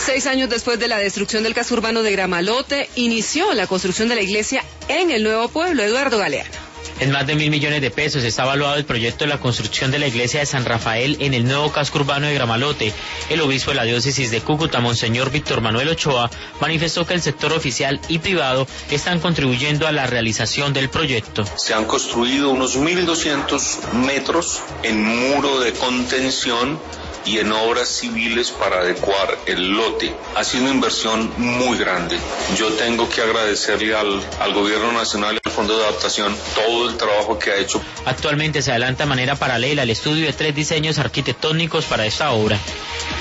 6 años después de la destrucción del casco urbano de Gramalote, inició la construcción de la iglesia en el nuevo pueblo. Eduardo Galeano. En más de 1.000 millones de pesos está evaluado el proyecto de la construcción de la iglesia de San Rafael en el nuevo casco urbano de Gramalote. El obispo de la diócesis de Cúcuta, Monseñor Víctor Manuel Ochoa, manifestó que el sector oficial y privado están contribuyendo a la realización del proyecto. Se han construido unos 1.200 metros en muro de contención y en obras civiles para adecuar el lote. Ha sido una inversión muy grande. Yo tengo que agradecerle al Gobierno Nacional y al Fondo de Adaptación todo el trabajo que ha hecho. Actualmente se adelanta de manera paralela el estudio de 3 diseños arquitectónicos para esta obra.